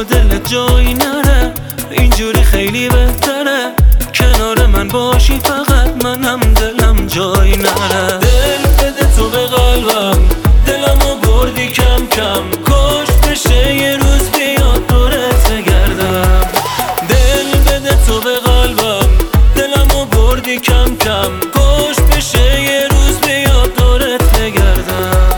تو دلت جایی نره، اینجوری خیلی بهتره، کنار من باشی فقط منم دلم جایی نره. دل بده تو به قلبم، دلمو بردی کم کم، کاش بشه یه روز بیاد دورت بگردم. دل بده تو به قلبم، دلمو بردی کم کم، کاش بشه یه روز بیاد دورت بگردم.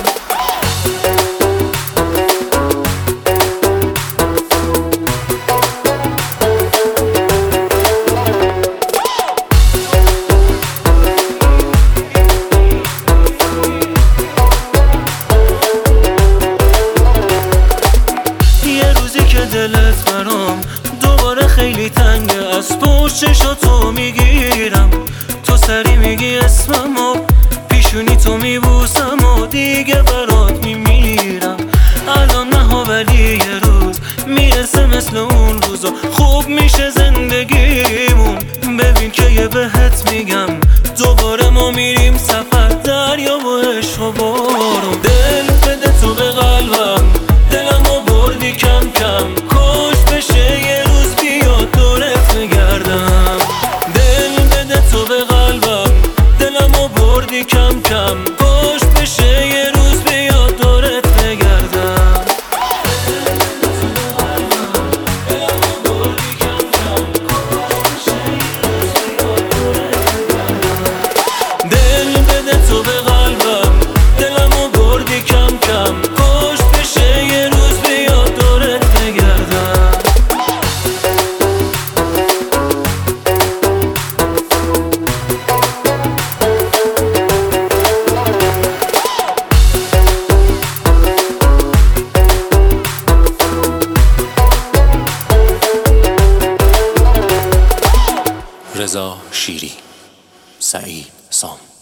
دلت برام دوباره خیلی تنگه، از پشت چشاتو میگیرم، تو سری میگی اسممو، پیشونی تو میبوسم و دیگه برات میمیرم. الان نه ولی یه روز میرسه مثل اون روزا، خوب میشه زندگیمون. ببین که یه بهت میگم، دوباره ما میریم سفر، دریا و عشق و بارون. دل بده تو به قلبم، دلمو بردی کم کم، کاش بشه یه روز بیاد دورت بگردم. دل بده تو به قلبم، دلمو بردی کم کم، کاش بشه یه روز بیاد دورت بگردم. دل بده تو به قلبم، دلمو بردی کم کم، کاش بشه یه روز بیاد دورت بگردم. رضا شیری، سعید سام.